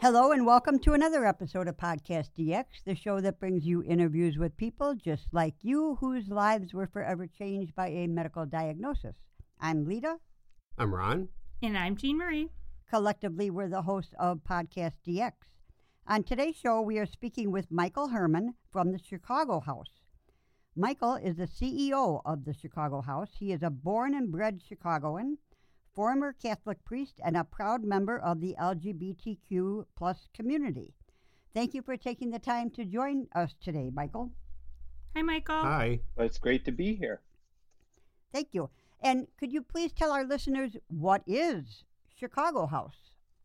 Hello and welcome to another episode of Podcast DX, the show that brings you interviews with people just like you whose lives were forever changed by a medical diagnosis. I'm Lita. I'm Ron. And I'm Jean Marie. Collectively, we're the hosts of Podcast DX. On today's show, we are speaking with Michael Herman from the Chicago House. Michael is the CEO of the Chicago House. He is a born and bred Chicagoan, former Catholic priest, and a proud member of the LGBTQ plus community. Thank you for taking the time to join us today, Michael. Hi, Michael. Hi. Well, it's great to be here. Thank you. And could you please tell our listeners what is Chicago House?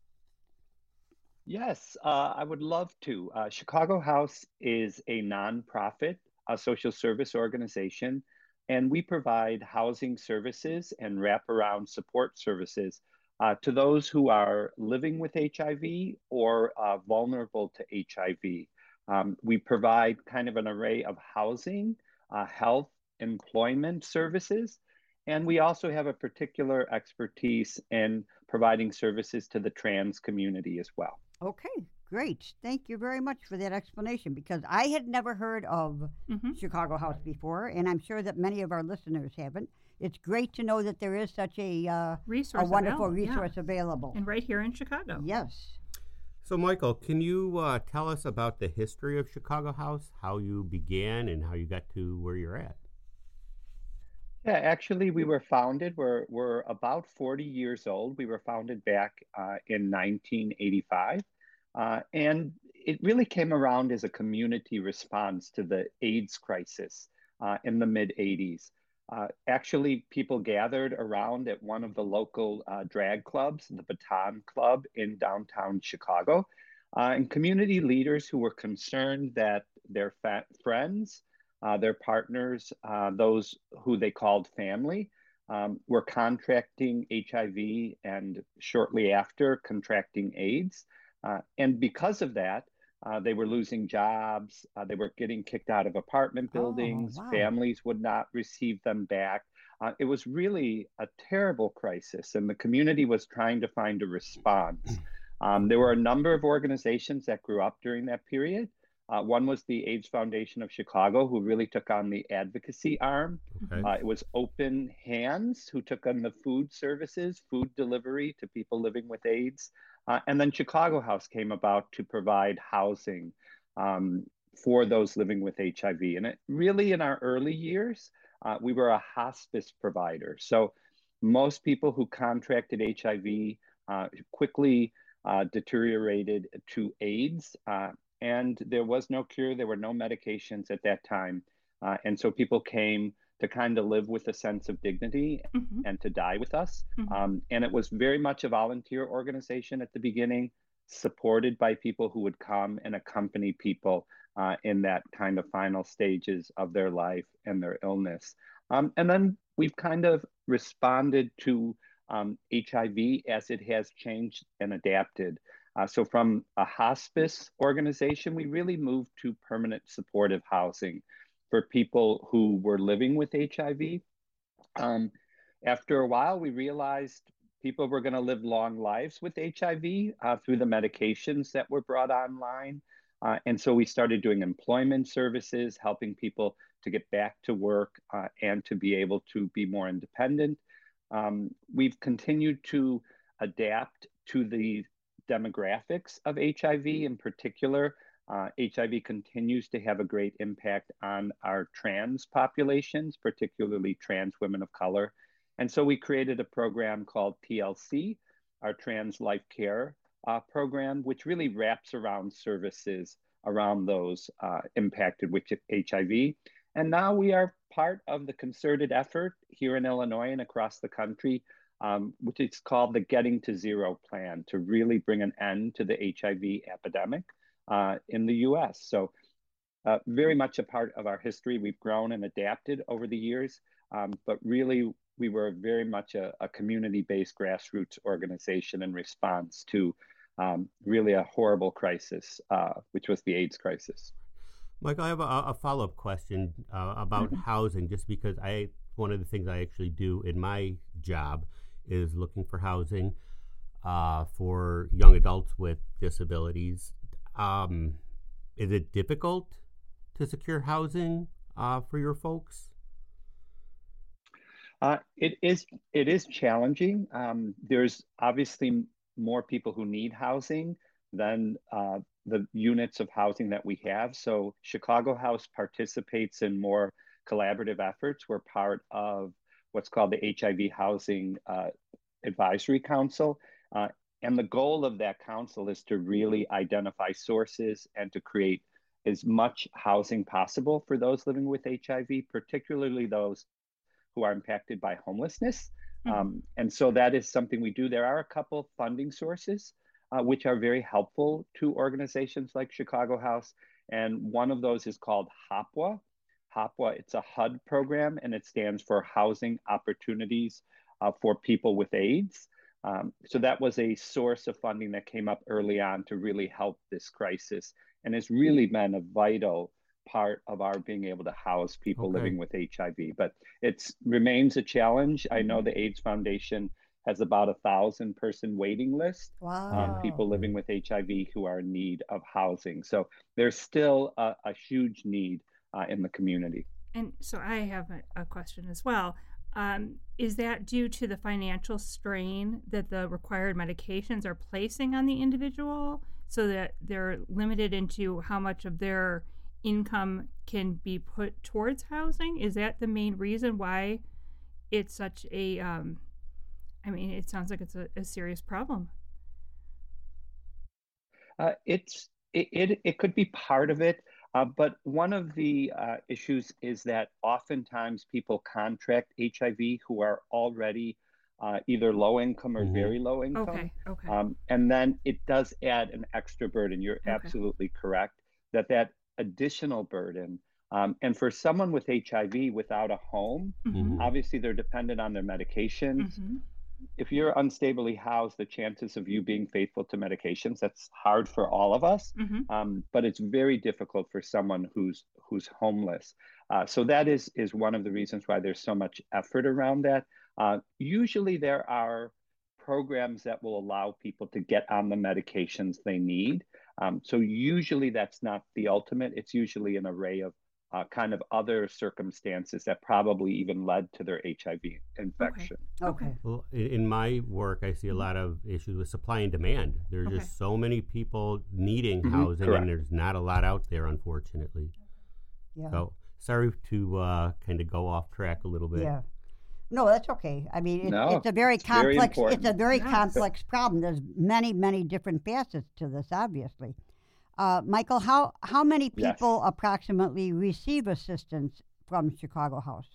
Yes, I would love to. Chicago House is a nonprofit, a social service organization, and we provide housing services and wraparound support services to those who are living with HIV or vulnerable to HIV. We provide kind of an array of housing, health, employment services, and we also have a particular expertise in providing services to the trans community as well. Okay, great. Thank you very much for that explanation, because I had never heard of Chicago House before, and I'm sure that many of our listeners haven't. It's great to know that there is such a wonderful resource available. And right here in Chicago. Yes. So, Michael, can you tell us about the history of Chicago House, how you began and how you got to where you're at? Yeah, actually, we were founded. We're about 40 years old. We were founded back in 1985. And it really came around as a community response to the AIDS crisis in the mid-'80s. Actually, people gathered around at one of the local drag clubs, the Baton Club in downtown Chicago, and community leaders who were concerned that their friends, their partners, those who they called family, were contracting HIV and shortly after contracting AIDS. And because of that, they were losing jobs. They were getting kicked out of apartment buildings. Oh, wow. Families would not receive them back. It was really a terrible crisis, and the community was trying to find a response. There were a number of organizations that grew up during that period. One was the AIDS Foundation of Chicago, who really took on the advocacy arm. Okay. It was Open Hands, who took on the food services, food delivery to people living with AIDS. And then Chicago House came about to provide housing for those living with HIV. And it really, in our early years, we were a hospice provider. So most people who contracted HIV quickly deteriorated to AIDS. And there was no cure. There were no medications at that time. And so people came to kind of live with a sense of dignity and to die with us. And it was very much a volunteer organization at the beginning, supported by people who would come and accompany people in that kind of final stages of their life and their illness. And then we've kind of responded to HIV as it has changed and adapted. So from a hospice organization, we really moved to permanent supportive housing for people who were living with HIV. After a while, we realized people were going to live long lives with HIV through the medications that were brought online. And so we started doing employment services, helping people to get back to work and to be able to be more independent. We've continued to adapt to the demographics of HIV in particular. HIV continues to have a great impact on our trans populations, particularly trans women of color. And so we created a program called TLC, our Trans Life Care program, which really wraps around services around those impacted with HIV. And now we are part of the concerted effort here in Illinois and across the country, which is called the Getting to Zero plan, to really bring an end to the HIV epidemic in the US. So very much a part of our history. We've grown and adapted over the years, but really we were very much a community-based grassroots organization in response to really a horrible crisis, which was the AIDS crisis. Michael, I have a follow-up question about housing, just because one of the things I actually do in my job is looking for housing. for young adults with disabilities. Is it difficult to secure housing for your folks? It is challenging. There's obviously more people who need housing than the units of housing that we have. So Chicago House participates in more collaborative efforts. We're part of what's called the HIV Housing Advisory Council. And the goal of that council is to really identify sources and to create as much housing possible for those living with HIV, particularly those who are impacted by homelessness. And so that is something we do. There are a couple funding sources which are very helpful to organizations like Chicago House. And one of those is called HOPWA. HOPWA, it's a HUD program, and it stands for Housing Opportunities for People with AIDS. So that was a source of funding that came up early on to really help this crisis, and it's really been a vital part of our being able to house people living with HIV. But it remains a challenge. I know the AIDS Foundation has about 1,000-person waiting list on people living with HIV who are in need of housing. So there's still a huge need in the community. And so I have a question as well. Is that due to the financial strain that the required medications are placing on the individual, so that they're limited into how much of their income can be put towards housing? Is that the main reason why it's such a, it sounds like it's a serious problem. It could be part of it. But one of the issues is that oftentimes people contract HIV who are already either low income or very low income. Okay. And then it does add an extra burden. You're absolutely correct that additional burden. And for someone with HIV without a home, obviously they're dependent on their medications. If you're unstably housed, the chances of you being faithful to medications, that's hard for all of us, but it's very difficult for someone who's homeless. So that is one of the reasons why there's so much effort around that. Usually there are programs that will allow people to get on the medications they need. So usually that's not the ultimate. It's usually an array of kind of other circumstances that probably even led to their HIV infection. Okay. Well, in my work, I see a lot of issues with supply and demand. There's just so many people needing housing, and there's not a lot out there, unfortunately. Yeah. So sorry to kind of go off track a little bit. Yeah. No, that's okay. I mean, it's a very complex. It's a very complex problem. There's many, many different facets to this, obviously. Michael, how many people approximately receive assistance from Chicago House?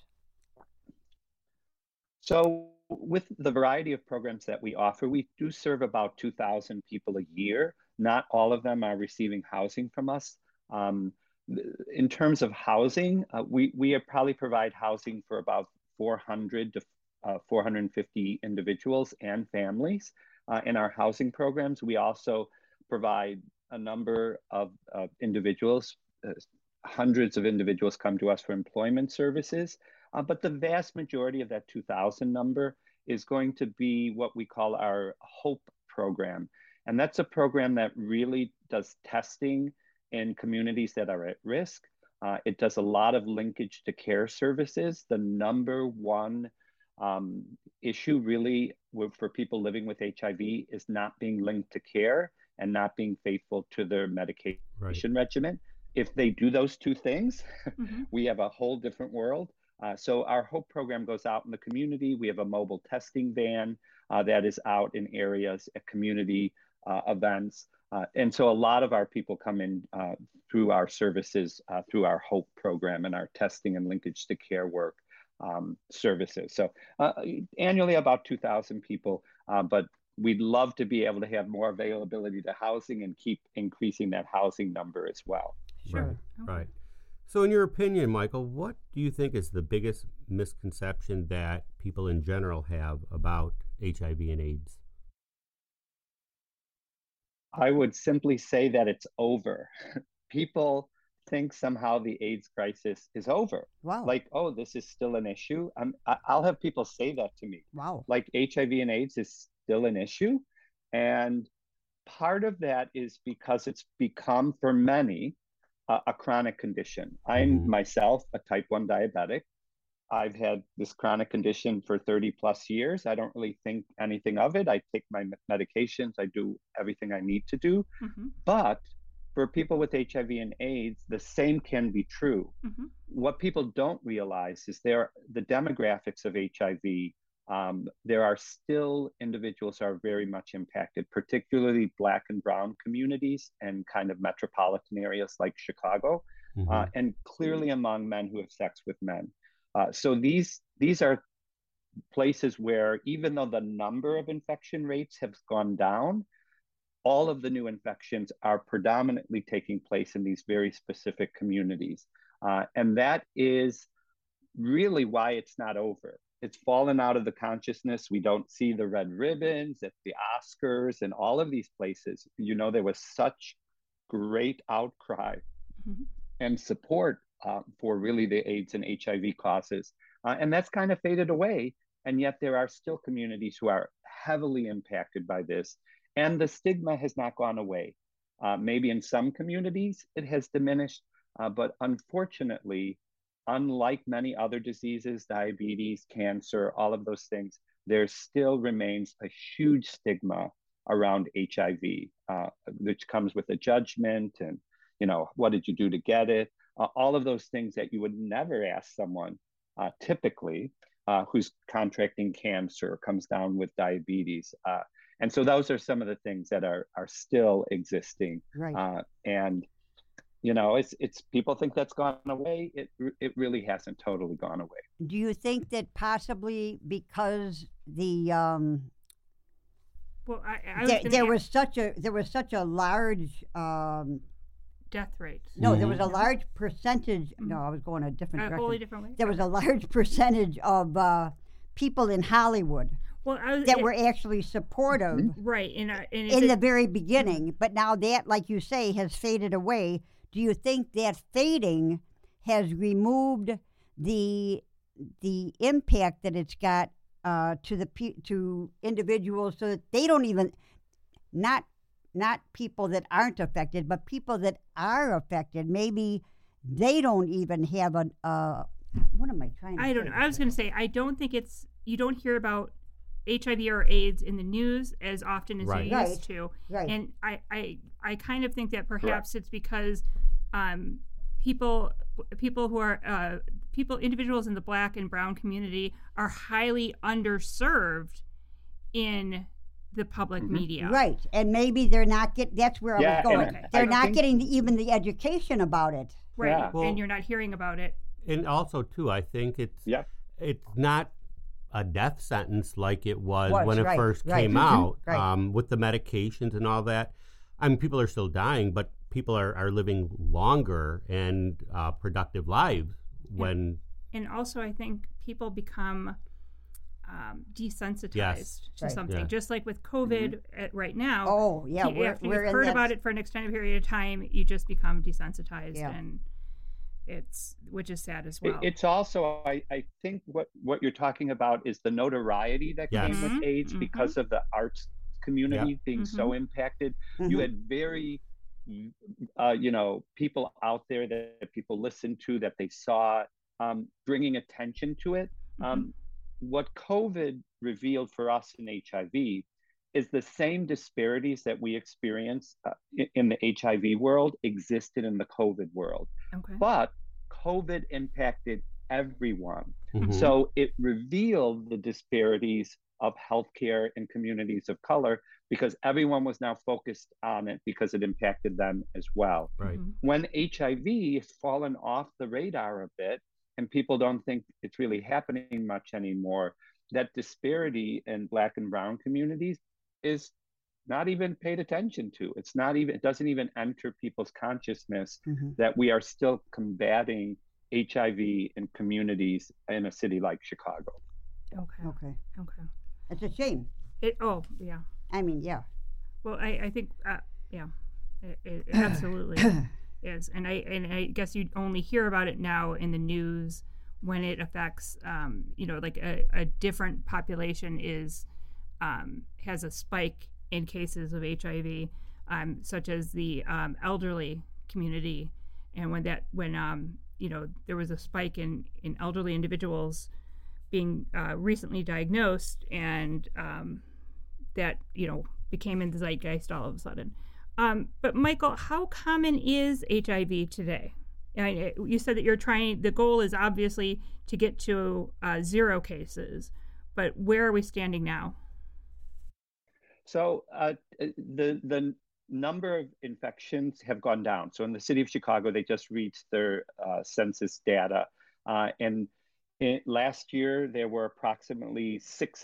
So with the variety of programs that we offer, we do serve about 2,000 people a year. Not all of them are receiving housing from us. In terms of housing, we probably provide housing for about 400 to 450 individuals and families in our housing programs. We also provide a number of individuals, hundreds of individuals come to us for employment services, but the vast majority of that 2,000 number is going to be what we call our HOPE program. And that's a program that really does testing in communities that are at risk. It does a lot of linkage to care services. The number one issue really for people living with HIV is not being linked to care and not being faithful to their medication regimen. If they do those two things, we have a whole different world. So our HOPE program goes out in the community. We have a mobile testing van that is out in areas at community events. And so a lot of our people come in through our services, through our HOPE program and our testing and linkage to care work services. So annually about 2,000 people, but we'd love to be able to have more availability to housing and keep increasing that housing number as well. Sure. Right. So in your opinion, Michael, what do you think is the biggest misconception that people in general have about HIV and AIDS? I would simply say that it's over. People think somehow the AIDS crisis is over. Wow. Like, oh, this is still an issue. I'll have people say that to me. Wow. Like HIV and AIDS is still an issue. And part of that is because it's become, for many, a chronic condition. I'm myself a type 1 diabetic. I've had this chronic condition for 30 plus years. I don't really think anything of it. I take my medications. I do everything I need to do. But for people with HIV and AIDS, the same can be true. What people don't realize is the demographics of HIV. There are still individuals who are very much impacted, particularly Black and brown communities and kind of metropolitan areas like Chicago, and clearly among men who have sex with men. So these are places where, even though the number of infection rates have gone down, all of the new infections are predominantly taking place in these very specific communities. And that is really why it's not over. It's fallen out of the consciousness. We don't see the red ribbons at the Oscars and all of these places. You know, there was such great outcry and support for really the AIDS and HIV causes. And that's kind of faded away. And yet there are still communities who are heavily impacted by this. And the stigma has not gone away. Maybe in some communities it has diminished, but unfortunately, unlike many other diseases, diabetes, cancer, all of those things, there still remains a huge stigma around HIV, which comes with a judgment and, you know, what did you do to get it? All of those things that you would never ask someone typically who's contracting cancer or comes down with diabetes. And so those are some of the things that are still existing. Right. And, you know, it's people think that's gone away. It really hasn't totally gone away. Do you think that possibly because the there was such a large death rate? No, there was a large percentage. No, I was going a different direction. Wholly different way. There was a large percentage of people in Hollywood that were actually supportive, right? In the very beginning, but now that, like you say, has faded away. Do you think that fading has removed the impact that it's got to individuals, so that they don't even not people that aren't affected, but people that are affected, maybe they don't even have what am I trying to say? I don't know. I was going to say, I don't think you don't hear about HIV or AIDS in the news as often as you used to. Right. And I kind of think that perhaps it's because individuals in the Black and brown community are highly underserved in the public media. Right. And maybe they're not that's where I was going. Okay. They're not getting even the education about it. Right. Yeah. Well, and you're not hearing about it. And also, too, I think it's not a death sentence like it was when it first came out, with the medications and all that. I mean, people are still dying, but people are living longer and productive lives when... And also, I think people become desensitized to something. Yeah. Just like with COVID right now. Oh, yeah. After you've heard about it for an extended period of time, you just become desensitized. Yeah. And which is sad as well. It's also, I think what you're talking about is the notoriety that came with AIDS because of the arts community being so impacted. You had very, people out there that people listened to, that they saw, bringing attention to it. What COVID revealed for us in HIV is the same disparities that we experience in the HIV world existed in the COVID world. Okay. But COVID impacted everyone. So it revealed the disparities of healthcare in communities of color because everyone was now focused on it because it impacted them as well. Right. When HIV has fallen off the radar a bit and people don't think it's really happening much anymore, that disparity in Black and brown communities is not even paid attention to. It doesn't even enter people's consciousness that we are still combating HIV in communities in a city like Chicago. Okay. It's a shame. I mean, yeah. Well, I think, it absolutely is. And I guess you only hear about it now in the news when it affects, like a different population has a spike in cases of HIV, such as the elderly community, and when there was a spike in elderly individuals being recently diagnosed, and that became in the zeitgeist all of a sudden. But Michael, how common is HIV today? You said that the goal is obviously to get to 0 cases, but where are we standing now? So the number of infections have gone down. So in the city of Chicago, they just reached their census data. And last year, there were approximately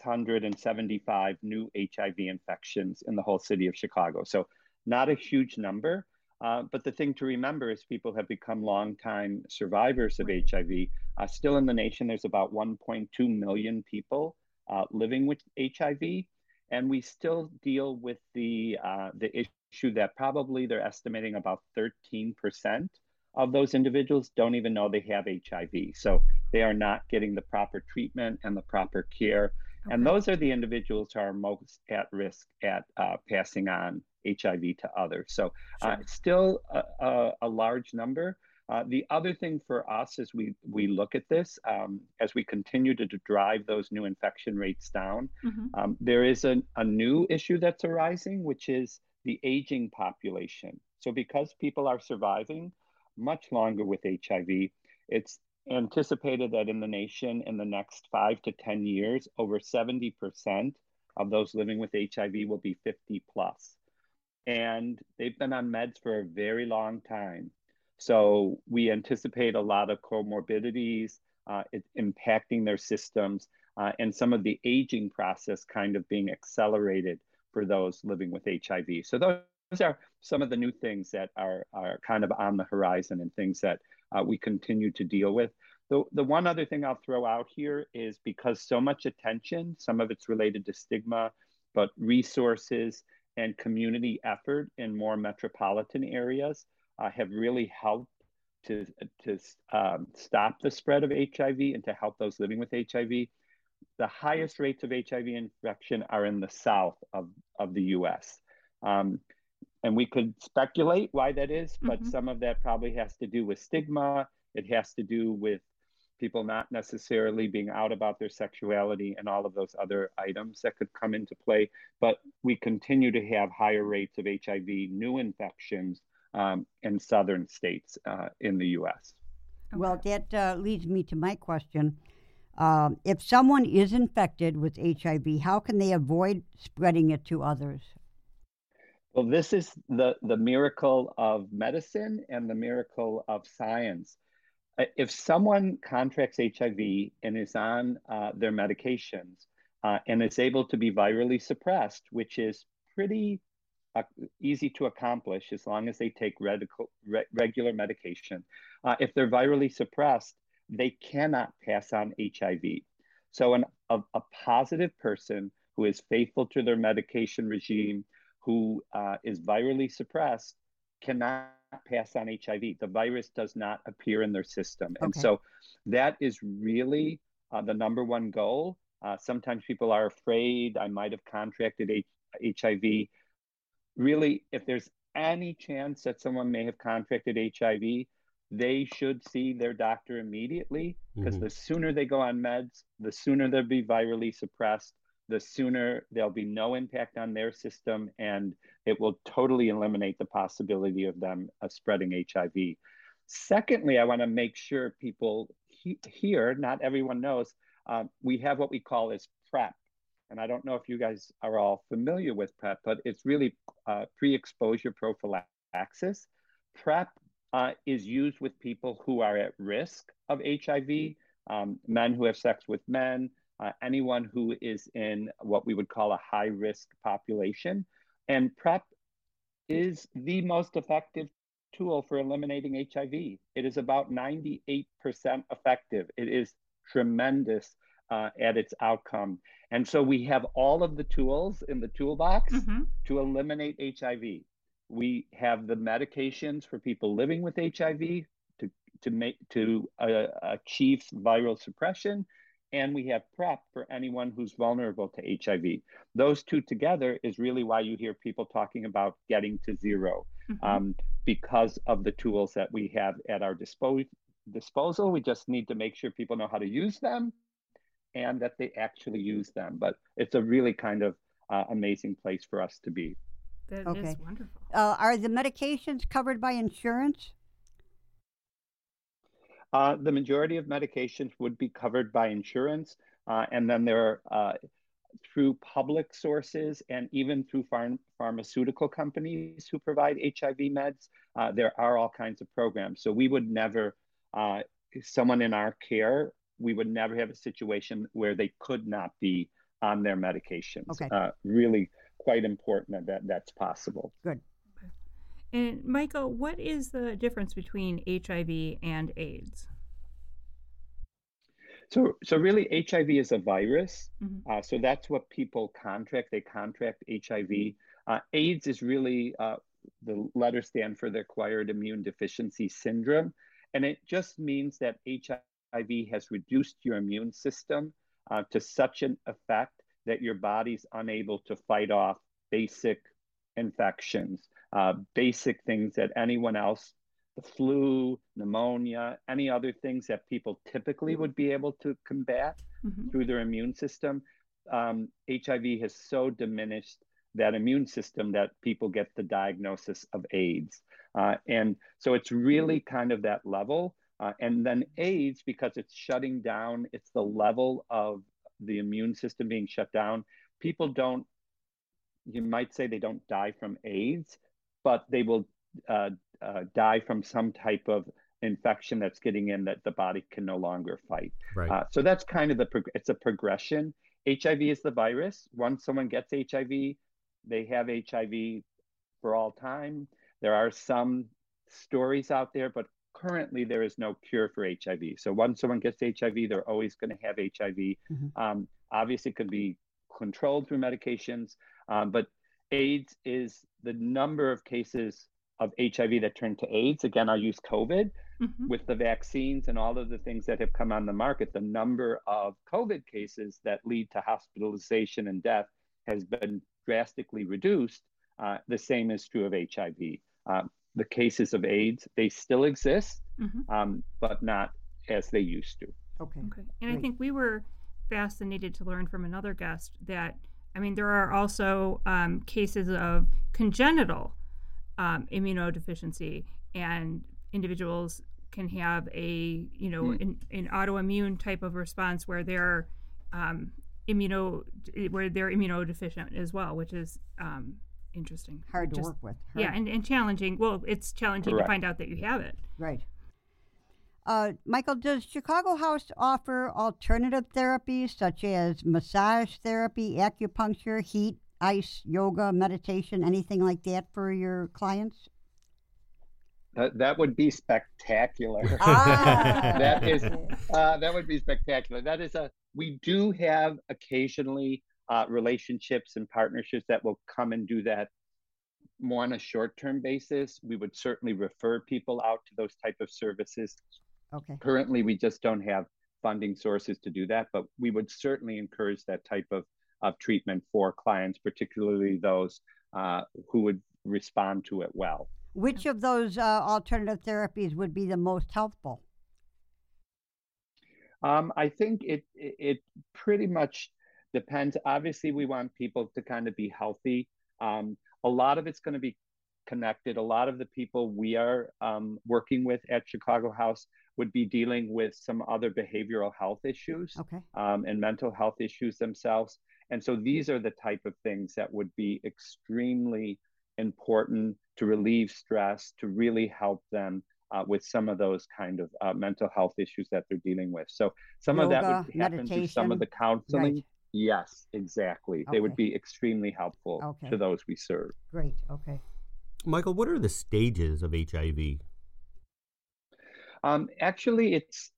675 new HIV infections in the whole city of Chicago. So not a huge number. But the thing to remember is people have become longtime survivors of HIV. Still in the nation, there's about 1.2 million people living with HIV. And we still deal with the issue that probably they're estimating about 13% of those individuals don't even know they have HIV. So they are not getting the proper treatment and the proper care. Okay. And those are the individuals who are most at risk at passing on HIV to others. So it's still a large number. The other thing for us as we look at this, as we continue to drive those new infection rates down, there is a new issue that's arising, which is the aging population. So because people are surviving much longer with HIV, it's anticipated that in the nation in the next 5 to 10 years, over 70% of those living with HIV will be 50 plus. And they've been on meds for a very long time. So we anticipate a lot of comorbidities impacting their systems and some of the aging process kind of being accelerated for those living with HIV. So those are some of the new things that are kind of on the horizon and things that we continue to deal with. The one other thing I'll throw out here is because so much attention, some of it's related to stigma, but resources and community effort in more metropolitan areas have really helped to stop the spread of HIV and to help those living with HIV. The highest rates of HIV infection are in the south of the US. And we could speculate why that is, but some of that probably has to do with stigma. It has to do with people not necessarily being out about their sexuality and all of those other items that could come into play. But we continue to have higher rates of HIV new infections in southern states in the US. Well, that leads me to my question. If someone is infected with HIV, how can they avoid spreading it to others? Well, this is the miracle of medicine and the miracle of science. If someone contracts HIV and is on their medications and is able to be virally suppressed, which is pretty easy to accomplish as long as they take regular medication, if they're virally suppressed, they cannot pass on HIV. So a positive person who is faithful to their medication regime, who is virally suppressed, cannot pass on HIV. The virus does not appear in their system. Okay. And so that is really the number one goal. Sometimes people are afraid, I might have contracted HIV. Really, if there's any chance that someone may have contracted HIV, they should see their doctor immediately, because the sooner they go on meds, the sooner they'll be virally suppressed, the sooner there'll be no impact on their system, and it will totally eliminate the possibility of them spreading HIV. Secondly, I want to make sure people hear, not everyone knows, we have what we call as PrEP. And I don't know if you guys are all familiar with PrEP, but it's really pre-exposure prophylaxis. PrEP is used with people who are at risk of HIV, men who have sex with men, anyone who is in what we would call a high-risk population. And PrEP is the most effective tool for eliminating HIV. It is about 98% effective. It is tremendous at its outcome. And so we have all of the tools in the toolbox to eliminate HIV. We have the medications for people living with HIV to achieve viral suppression. and we have PrEP for anyone who's vulnerable to HIV. Those two together is really why you hear people talking about getting to zero, because of the tools that we have at our disposal. We just need to make sure people know how to use them and that they actually use them. But it's a really kind of amazing place for us to be. That is wonderful. Are the medications covered by insurance? The majority of medications would be covered by insurance, and then there are through public sources and even through pharmaceutical companies who provide HIV meds, there are all kinds of programs. So we would never, someone in our care, we would never have a situation where they could not be on their medications. Really quite important that that's possible. Good. And Michael, what is the difference between HIV and AIDS? So really, HIV is a virus. So that's what people contract. They contract HIV. AIDS is really, the letters stand for the acquired immune deficiency syndrome. And it just means that HIV has reduced your immune system to such an effect that your body's unable to fight off basic infections, basic things that anyone else, the flu, pneumonia, any other things that people typically would be able to combat through their immune system. HIV has so diminished that immune system that people get the diagnosis of AIDS. And so it's really kind of that level. And then AIDS, because it's shutting down, it's the level of the immune system being shut down. People don't, you might say they don't die from AIDS, but they will die from some type of infection that's getting in that the body can no longer fight. Right. So that's kind of it's a progression. HIV is the virus. Once someone gets HIV, they have HIV for all time. There are some stories out there, but currently there is no cure for HIV. So once someone gets HIV, they're always going to have HIV. Obviously, it could be controlled through medications, but AIDS is the number of cases of HIV that turn to AIDS. Again, I'll use COVID. With the vaccines and all of the things that have come on the market, the number of COVID cases that lead to hospitalization and death has been drastically reduced. The same is true of HIV. The cases of AIDS, they still exist, but not as they used to. Okay. And I think we were fascinated to learn from another guest that, I mean, there are also cases of congenital immunodeficiency, and individuals can have a, an autoimmune type of response where they're immunodeficient as well, which is interesting. Hard to work with. Yeah, and challenging. Well, it's challenging to find out that you have it. Right. Michael, does Chicago House offer alternative therapies such as massage therapy, acupuncture, heat, ice, yoga, meditation, anything like that for your clients? That would be spectacular. That would be spectacular. We do have occasionally relationships and partnerships that will come and do that more on a short-term basis. We would certainly refer people out to those type of services. Okay. Currently, we just don't have funding sources to do that, but we would certainly encourage that type of treatment for clients, particularly those who would respond to it well. Which of those alternative therapies would be the most helpful? I think it pretty much depends. Obviously, we want people to kind of be healthy. A lot of it's going to be connected. A lot of the people we are working with at Chicago House would be dealing with some other behavioral health issues and mental health issues themselves. And so these are the type of things that would be extremely important to relieve stress, to really help them with some of those kind of mental health issues that they're dealing with. So some yoga, of that would happen through some of the counseling. Right. Yes, exactly. They would be extremely helpful to those we serve. Great. Okay. Michael, what are the stages of HIV? Actually, it's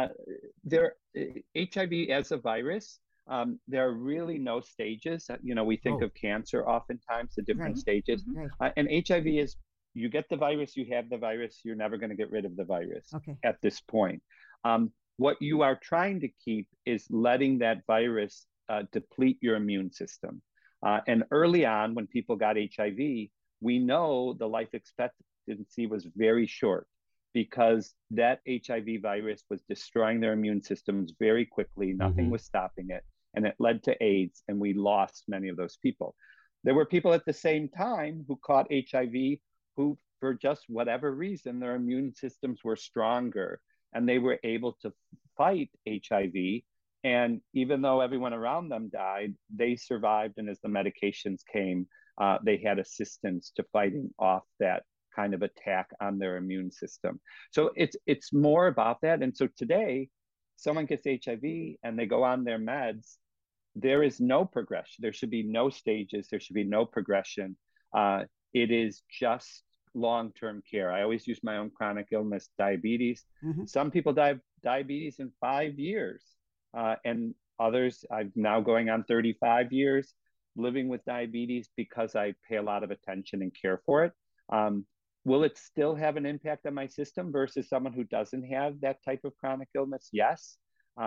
HIV as a virus. There are really no stages. We think of cancer oftentimes, the different stages. And HIV is, you get the virus, you have the virus, you're never going to get rid of the virus at this point. what you are trying to keep is letting that virus deplete your immune system. And early on, when people got HIV, we know the life expectancy was very short because that HIV virus was destroying their immune systems very quickly. Nothing was stopping it. And it led to AIDS, and we lost many of those people. There were people at the same time who caught HIV who, for just whatever reason, their immune systems were stronger and they were able to fight HIV. And even though everyone around them died, they survived. And as the medications came, they had assistance to fighting off that kind of attack on their immune system. So it's more about that. And so today, someone gets HIV and they go on their meds, there is no progression. There should be no stages. There should be no progression. It is just long-term care. I always use my own chronic illness, diabetes. Some people die of diabetes in 5 years. And others, I'm now going on 35 years living with diabetes because I pay a lot of attention and care for it. Will it still have an impact on my system versus someone who doesn't have that type of chronic illness? Yes.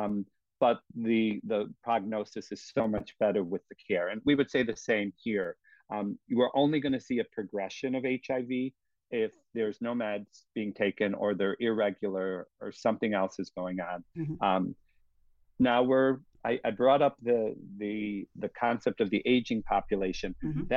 But the prognosis is so much better with the care. And we would say the same here. You are only going to see a progression of HIV if there's no meds being taken or they're irregular or something else is going on. Now I brought up the concept of the aging population.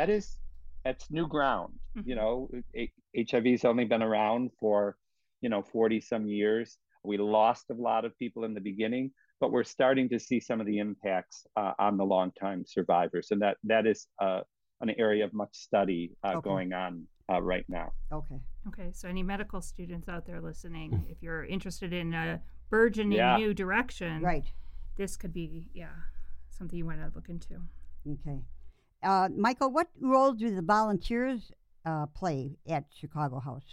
That's new ground. You know, HIV's only been around for 40 some years. We lost a lot of people in the beginning, but we're starting to see some of the impacts on the long-time survivors, and that is an area of much study going on right now. Okay. So any medical students out there listening, if you're interested in a burgeoning new direction, this could be something you want to look into. Okay. Michael, what role do the volunteers play at Chicago House?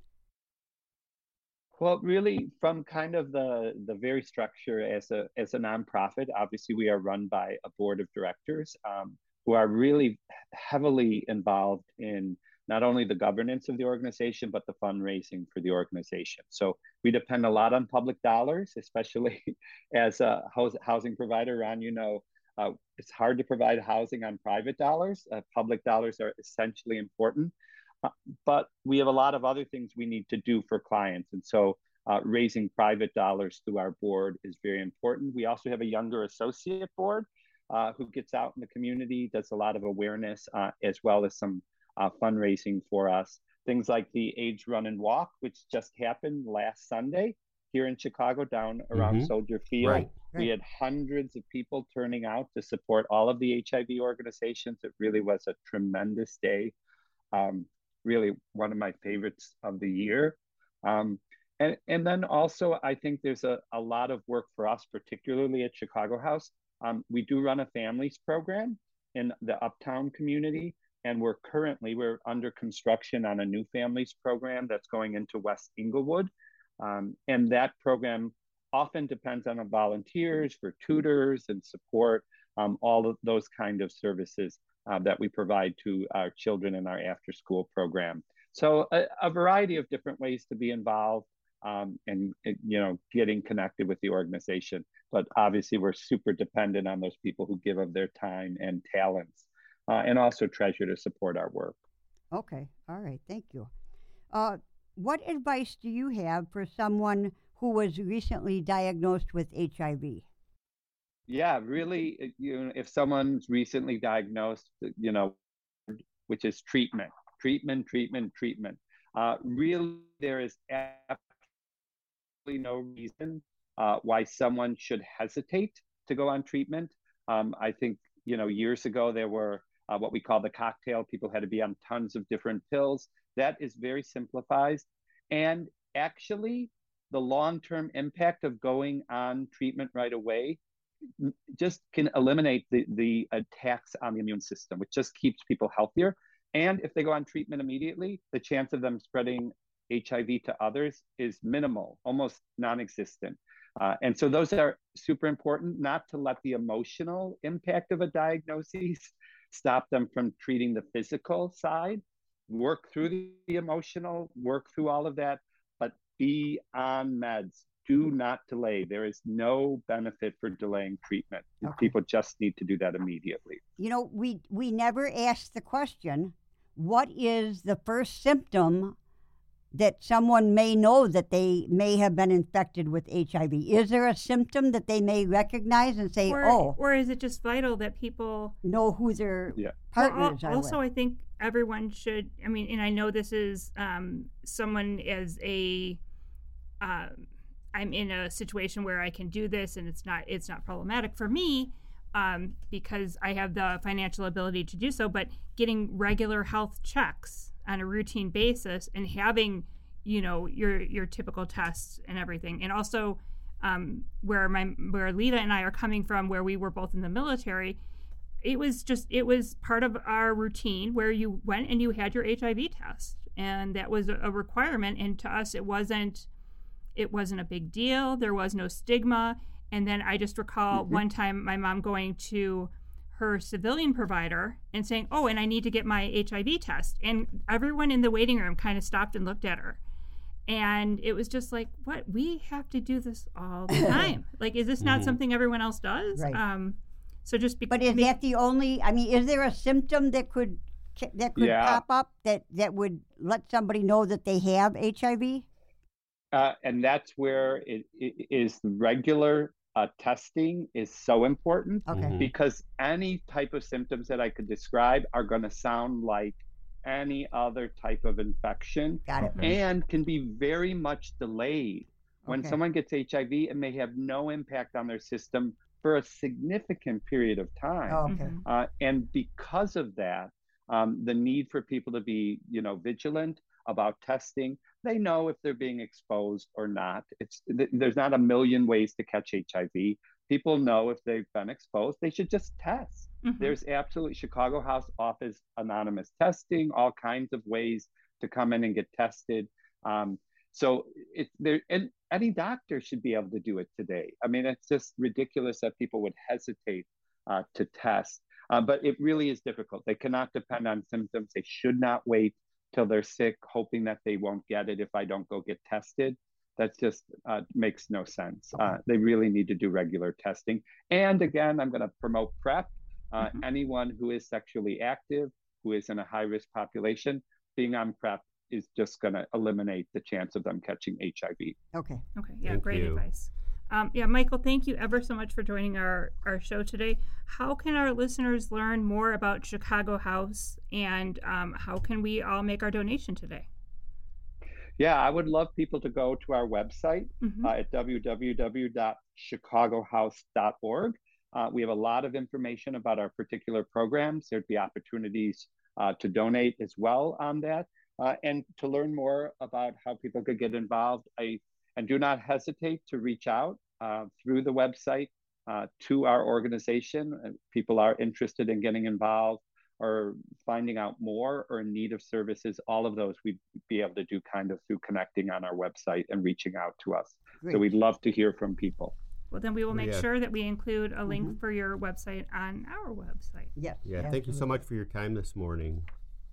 Well, really, from kind of the very structure as a nonprofit, obviously we are run by a board of directors who are really heavily involved in not only the governance of the organization, but the fundraising for the organization. So we depend a lot on public dollars, especially as a housing provider. Ron, it's hard to provide housing on private dollars. Public dollars are essentially important. But we have a lot of other things we need to do for clients. And so raising private dollars through our board is very important. We also have a younger associate board who gets out in the community, does a lot of awareness, as well as some fundraising for us. Things like the AIDS Run and Walk, which just happened last Sunday here in Chicago down around Soldier Field. We had hundreds of people turning out to support all of the HIV organizations. It really was a tremendous day. Really one of my favorites of the year. And then also, I think there's a lot of work for us, particularly at Chicago House. We do run a families program in the Uptown community, and we're under construction on a new families program that's going into West Englewood. And that program often depends on volunteers for tutors and support, all of those kind of services that we provide to our children in our after-school program. So a variety of different ways to be involved and getting connected with the organization. But obviously, we're super dependent on those people who give of their time and talents and also treasure to support our work. Okay. All right. Thank you. What advice do you have for someone who was recently diagnosed with HIV? Yeah, really, if someone's recently diagnosed, which is treatment. Really, there is absolutely no reason why someone should hesitate to go on treatment. I think, years ago, there were what we call the cocktail. People had to be on tons of different pills. That is very simplified. And actually, the long-term impact of going on treatment right away just can eliminate the attacks on the immune system, which just keeps people healthier. And if they go on treatment immediately, the chance of them spreading HIV to others is minimal, almost non-existent. And so those are super important, not to let the emotional impact of a diagnosis stop them from treating the physical side. Work through the emotional, work through all of that, but be on meds. do not delay. There is no benefit for delaying treatment. Okay. People just need to do that immediately. You know, we never asked the question, what is the first symptom that someone may know that they may have been infected with HIV? Is there a symptom that they may recognize and say, or is it just vital that people know who their partners are also, with? I think everyone should, I mean, and I know this is someone as a, I'm in a situation where I can do this and it's not problematic for me because I have the financial ability to do so, but getting regular health checks on a routine basis and having, you know, your typical tests and everything. And also where Lita and I are coming from, where we were both in the military, it was part of our routine where you went and you had your HIV test, and that was a requirement. And to us, it wasn't a big deal. There was no stigma. And then I just recall one time my mom going to her civilian provider and saying, "Oh, and I need to get my HIV test." And everyone in the waiting room kind of stopped and looked at her. And it was just like, what? We have to do this all the time. Like, is this not something everyone else does? Right. So just because. But is that the only, I mean, is there a symptom that could pop up that would let somebody know that they have HIV? And that's where it is regular testing is so important, because any type of symptoms that I could describe are going to sound like any other type of infection. Got it. And can be very much delayed. When someone gets HIV, it may have no impact on their system for a significant period of time. And because of that, the need for people to be, vigilant about testing. They know if they're being exposed or not. There's not a million ways to catch HIV. People know if they've been exposed, they should just test. There's absolutely, Chicago House offers anonymous testing, all kinds of ways to come in and get tested. So and any doctor should be able to do it today. I mean, it's just ridiculous that people would hesitate to test, but it really is difficult. They cannot depend on symptoms. They should not wait till they're sick, hoping that they won't get it if I don't go get tested. That just makes no sense. They really need to do regular testing. And again, I'm going to promote PrEP. Anyone who is sexually active, who is in a high-risk population, being on PrEP is just going to eliminate the chance of them catching HIV. Okay. Yeah, great advice. Michael, thank you ever so much for joining our show today. How can our listeners learn more about Chicago House, and how can we all make our donation today? Yeah, I would love people to go to our website at www.chicagohouse.org. We have a lot of information about our particular programs. There'd be opportunities to donate as well on that, and to learn more about how people could get involved. And do not hesitate to reach out through the website to our organization. People are interested in getting involved or finding out more or in need of services. All of those we'd be able to do kind of through connecting on our website and reaching out to us. Great. So we'd love to hear from people. Well, then we will make sure that we include a link for your website on our website. Yes. Yeah. Thank you so much for your time this morning.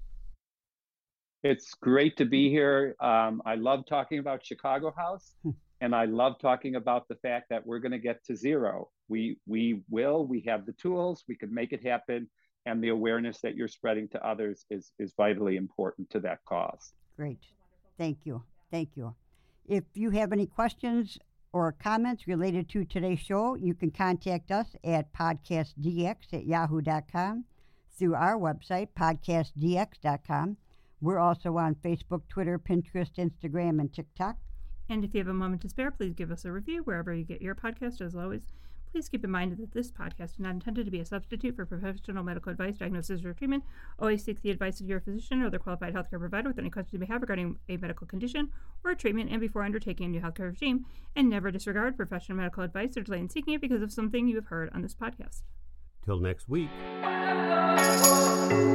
It's great to be here. I love talking about Chicago House, and I love talking about the fact that we're going to get to zero. We have the tools, we can make it happen, and the awareness that you're spreading to others is vitally important to that cause. Great. Thank you. If you have any questions or comments related to today's show, you can contact us at podcastdx@yahoo.com, through our website, podcastdx.com. We're also on Facebook, Twitter, Pinterest, Instagram, and TikTok. And if you have a moment to spare, please give us a review wherever you get your podcast. As always, please keep in mind that this podcast is not intended to be a substitute for professional medical advice, diagnosis, or treatment. Always seek the advice of your physician or other qualified healthcare provider with any questions you may have regarding a medical condition or a treatment, and before undertaking a new healthcare regime. And never disregard professional medical advice or delay in seeking it because of something you have heard on this podcast. Till next week.